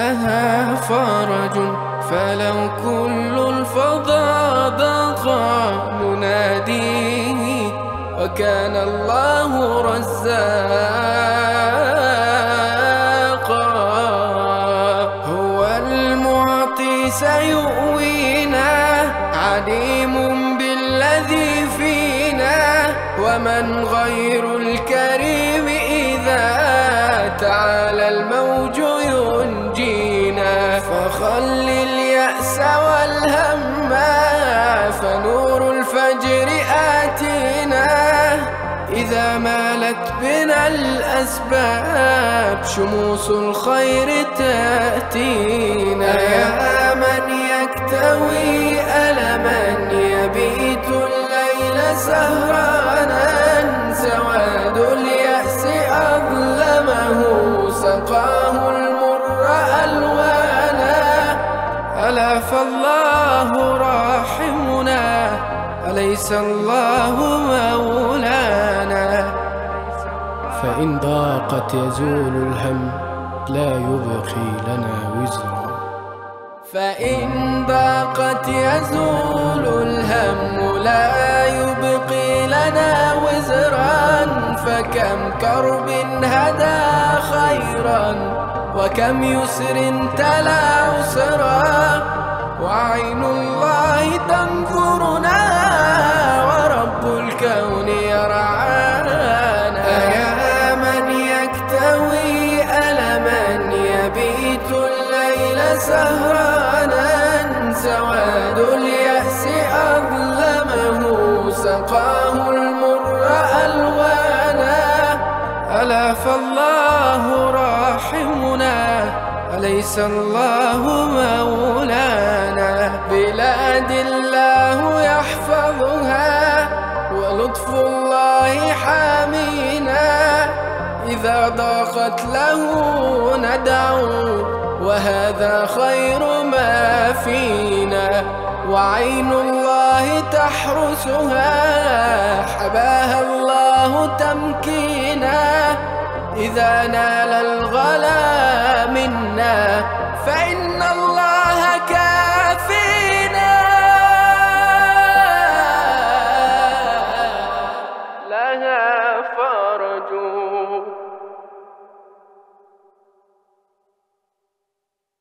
لها فرج، فلو كل الفضاء ضاق مناديه، وكان الله رزاقا. هو المعطي سيؤوينا، عليم بالذي فينا، ومن غير الكريم إذا تعالى الموج ينجينا. فخل اليأس والهم، فنور الفجر آتينا، إذا مالت بنا الأسباب شموس الخير تأتينا. يا من يكتوي ألما يبيت الليل سهرانا، سواد اليأس أظلمه سقاه المر ألوانا. ألا فالله راحمنا، أليس الله مولانا؟ فإن ضاقت يزول الهم، لا يبقي لنا وزرا. فإن ضاقت يزول الهم، لا يبقي لنا وزرا. فكم كرب هدى خيرا، وكم يسر تلا عسرا. وعين الله تنظرنا، ورب الكون يرعانا. يا من يكتوي ألما يبيت الليل سهرانا، سواد اليأس أظلمه سقاه المر ألوانا. ألا فالله راحمنا، أليس الله مولانا؟ بلاد الله يحفظها، ولطف الله حامينا. إذا ضاقت له ندعو، وهذا خير ما فينا. وعين الله تحرسها، حباها الله تمكينا. إذا نال الغلا منا، فإن الله